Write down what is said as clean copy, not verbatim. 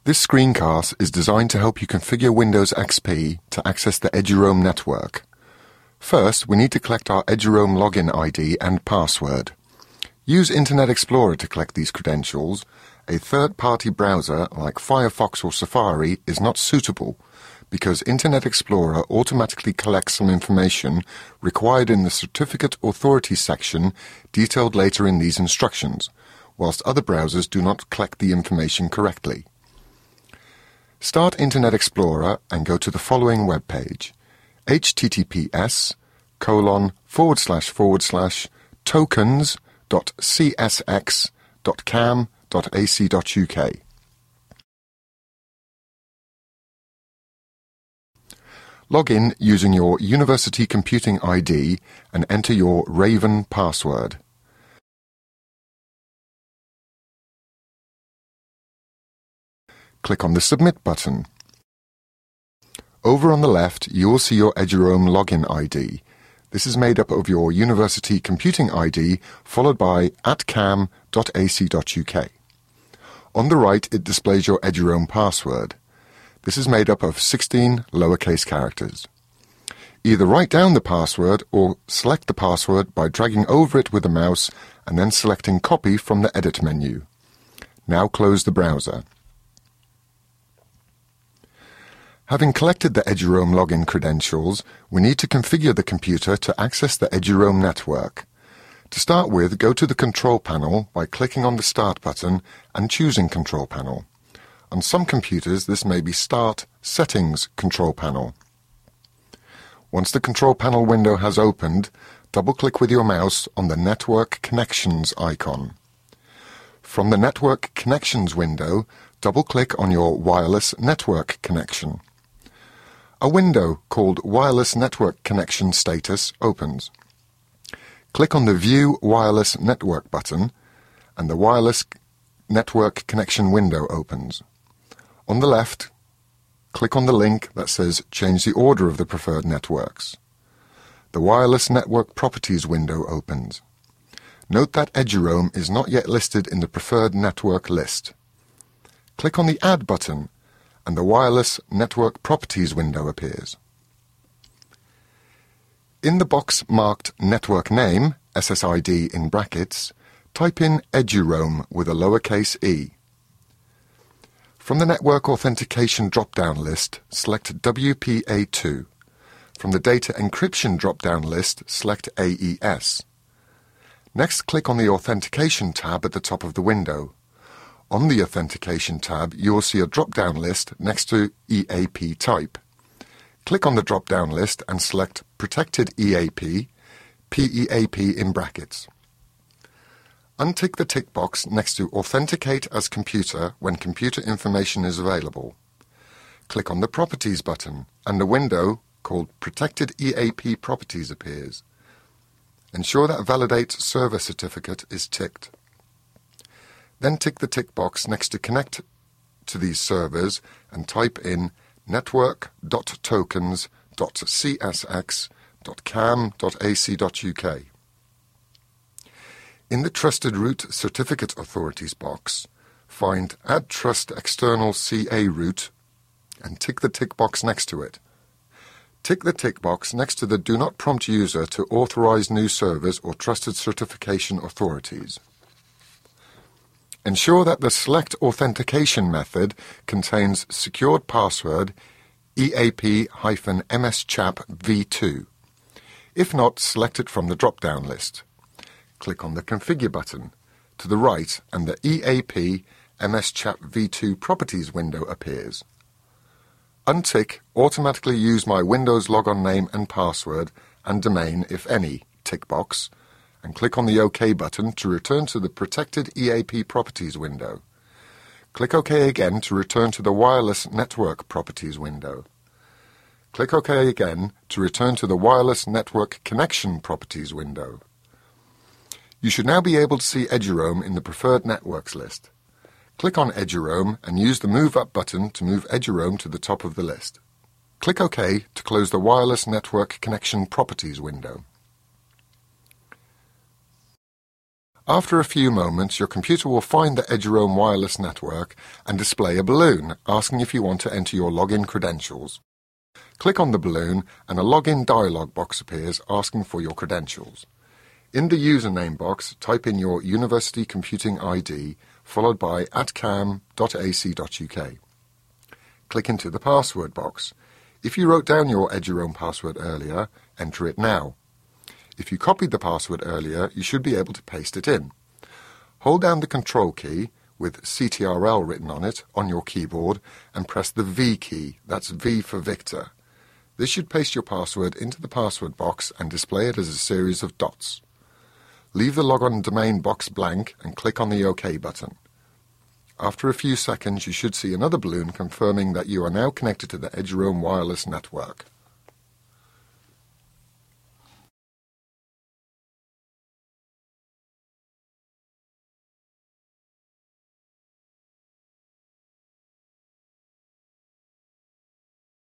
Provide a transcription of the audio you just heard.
This screencast is designed to help you configure Windows XP to access the Eduroam network. First, we need to collect our Eduroam login ID and password. Use Internet Explorer to collect these credentials. A third-party browser like Firefox or Safari is not suitable because Internet Explorer automatically collects some information required in the Certificate Authority section detailed later in these instructions, whilst other browsers do not collect the information correctly. Start Internet Explorer and go to the following web page: https://tokens.csx.cam.ac.uk. Log in using your University Computing ID and enter your Raven password. Click on the Submit button. Over on the left, you will see your Eduroam login ID. This is made up of your University Computing ID followed by @cam.ac.uk. On the right, it displays your Eduroam password. This is made up of 16 lowercase characters. Either write down the password or select the password by dragging over it with the mouse and then selecting Copy from the Edit menu. Now close the browser. Having collected the Eduroam login credentials, we need to configure the computer to access the Eduroam network. To start with, go to the Control Panel by clicking on the Start button and choosing Control Panel. On some computers, this may be Start Settings Control Panel. Once the Control Panel window has opened, double-click with your mouse on the Network Connections icon. From the Network Connections window, double-click on your wireless network connection. A window called Wireless Network Connection Status opens. Click on the View Wireless Network button and the Wireless Network Connection window opens. On the left, click on the link that says Change the order of the preferred networks. The Wireless Network Properties window opens. Note that Eduroam is not yet listed in the preferred network list. Click on the Add button and the Wireless Network Properties window appears. In the box marked Network Name, SSID in brackets, type in Eduroam with a lowercase e. From the Network Authentication drop-down list, select WPA2. From the Data Encryption drop-down list, select AES. Next, click on the Authentication tab at the top of the window. On the Authentication tab, you will see a drop-down list next to EAP type. Click on the drop-down list and select Protected EAP, PEAP in brackets. Untick the tick box next to Authenticate as Computer when computer information is available. Click on the Properties button and a window called Protected EAP Properties appears. Ensure that Validate Server Certificate is ticked. Then tick the tick box next to Connect to these servers and type in network.tokens.csx.cam.ac.uk. In the Trusted Root Certificate Authorities box, find Add Trust External CA Root and tick the tick box next to it. Tick the tick box next to the Do Not Prompt User to authorize new servers or trusted certification authorities. Ensure that the Select Authentication method contains secured password EAP-MSCHAP v2. If not, select it from the drop-down list. Click on the Configure button to the right and the EAP-MSCHAP v2 Properties window appears. Untick Automatically Use My Windows Logon Name and Password and Domain, if any, tick box, and click on the OK button to return to the Protected EAP Properties window. Click OK again to return to the Wireless Network Properties window. Click OK again to return to the Wireless Network Connection Properties window. You should now be able to see Eduroam in the Preferred Networks list. Click on Eduroam and use the Move Up button to move Eduroam to the top of the list. Click OK to close the Wireless Network Connection Properties window. After a few moments, your computer will find the Eduroam wireless network and display a balloon asking if you want to enter your login credentials. Click on the balloon and a login dialog box appears asking for your credentials. In the username box, type in your University Computing ID followed by @cam.ac.uk. Click into the password box. If you wrote down your Eduroam password earlier, enter it now. If you copied the password earlier, you should be able to paste it in. Hold down the Control key, with CTRL written on it, on your keyboard, and press the V key, that's V for Victor. This should paste your password into the password box and display it as a series of dots. Leave the Logon Domain box blank and click on the OK button. After a few seconds, you should see another balloon confirming that you are now connected to the Eduroam wireless network.